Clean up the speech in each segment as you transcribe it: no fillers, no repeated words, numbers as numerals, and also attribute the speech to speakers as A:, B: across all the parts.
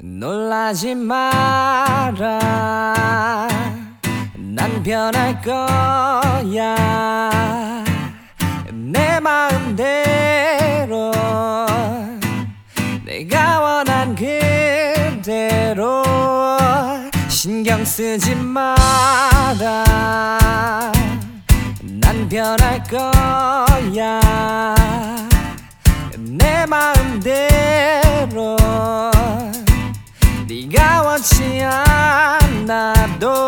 A: 놀라지 마라. 난 변할 거야. 내 마음대로 내가 원한 그대로. 신경 쓰지 마라. 난 변할 거야. 내 마음대로 네가 원치 않아도.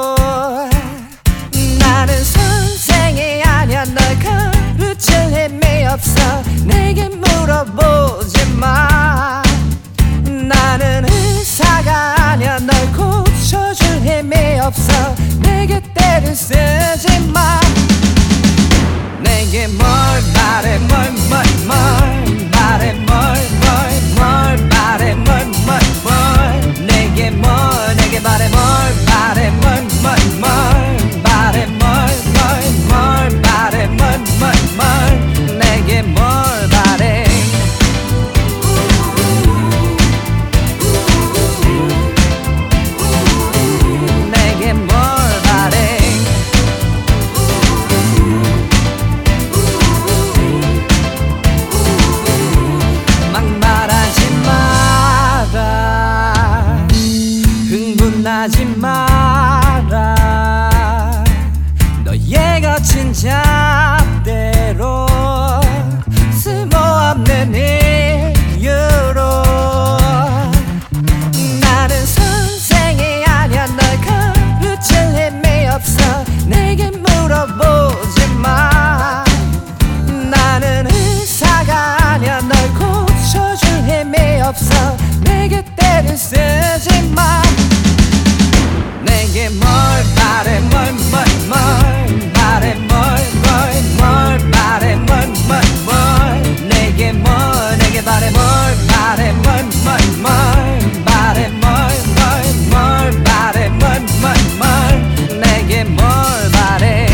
A: 나는 선생이 아니야. 널 가르칠 힘이 없어. 내게 물어보지 마. 나는 의사가 아니야. 널 고쳐줄 힘이 없어. 내게 때를 쓰지 마. 내게 뭘 바래. 뭘 바래. 뭘 바래. 뭘 내게 내게 바래. 뭘 바래. 뭘 바래. 뭘 바래. 내게 뭘 바래. 내게 뭘 바래. 막 말하지 마라. 흥분하지 마라. 너의 거친 잣대로 쓸모없는 이유로. 나는 선생이 아니야. 널 가르칠 힘이 없어. 내게 물어보지 마. 나는 의사가 아니야. 널 고쳐줄 힘이 없어. 내게 때를 쓰지 마. 내게 뭘 바래. 뭘 바래. 뭘 바래. 내게 내게 바래. 뭘 바래. 뭘 바래. 내게 뭘 바래.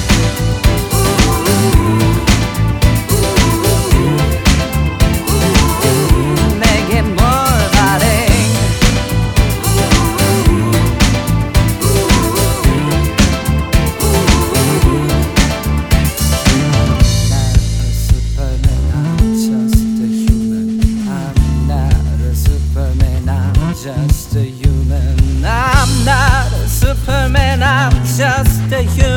A: 내게 뭘 바래. Just a human. I'm not a Superman. I'm just a human.